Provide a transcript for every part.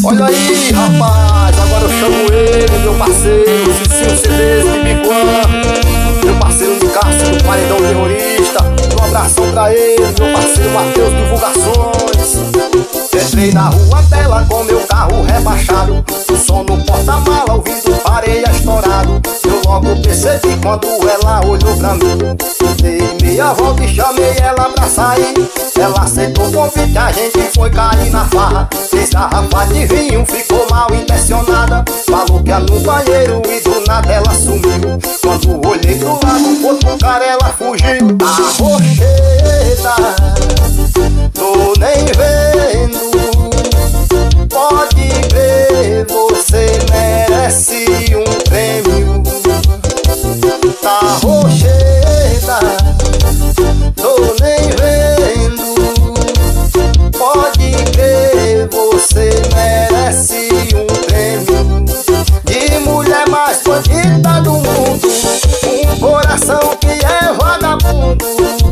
Olha aí, rapaz, agora eu chamo ele, meu parceiro Cicinho CDs de Bicuã, meu parceiro Cássio do Paredão Terrorista. Um abração pra ele, meu parceiro Matheus Divulgações. Entrei na rua dela com meu carro rebaixado, o som no porta-mala, ouvindo areia estourado. Eu logo percebi quando ela olhou pra mim. Dei meia volta e chamei ela pra sair. Ela aceitou o convite, a gente foi cair na farra. 3 garrafas de vinho, ficou mal intencionada. Falou que ia no banheiro e do nada ela sumiu. Quando olhei pro lado, outro cara ela fugiu. A rocheda, tô nem vendo. Pode ver, você merece um prêmio. Tá rocheda, tô nem vendo. Pode ver, você merece um prêmio. De mulher mais bandida do mundo, um coração que é vagabundo.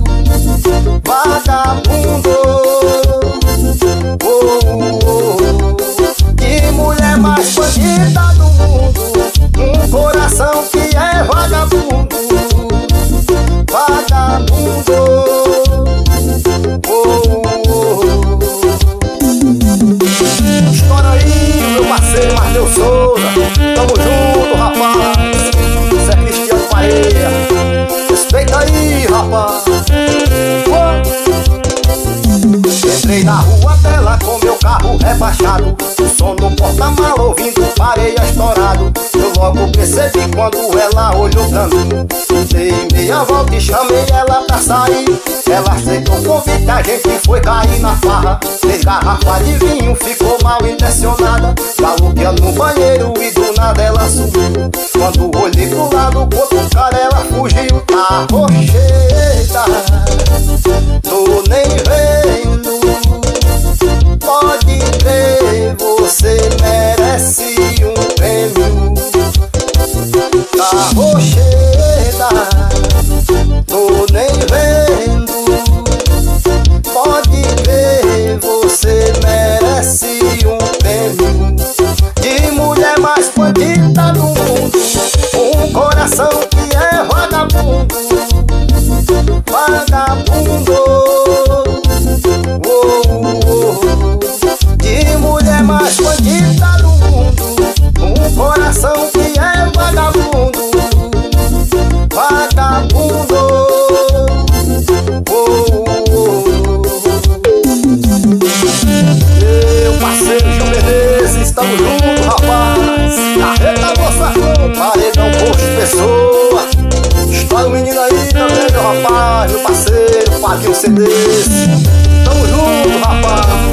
Vagabundo, oh, oh, oh. De mulher mais bandida do mundo, um coração que é vagabundo. Vagabundo, oh, oh. Estoura aí, meu parceiro Matheus Souza. Tamo junto, rapaz. Isso é Cristiano Pareia. Respeita aí, rapaz. Entrei na rua dela com meu carro rebaixado, o som no porta-mala, ouvindo areia estourado. Eu logo percebi quando ela olhou pra mim. Dei meia volta e chamei ela pra sair. Ela aceitou o convite, a gente foi cair na farra. 3 garrafas de vinho, ficou mal intencionada. Falou que ia no banheiro e do nada ela sumiu. Quando olhei pro lado, outro cara ela fugiu. A rocheda, tô nem vendo. Pode ver, você merece um prêmio. Tá rocheda, tô nem vendo. Pode ver, você merece um prêmio. De mulher mais bandida do mundo, um coração que é vagabundo. Vagabundo, oh, oh. De mulher mais bandida do mundo, um coração que é vagabundo. Vagabundo, oh, oh. Meu parceiro Gil Menezes, tamo junto, rapaz. Carrega nossa flor, Paredão Posto Pessoa. Estoura o menino aí também, meu rapaz, meu parceiro Fabinho CDs. Tamo junto, rapaz.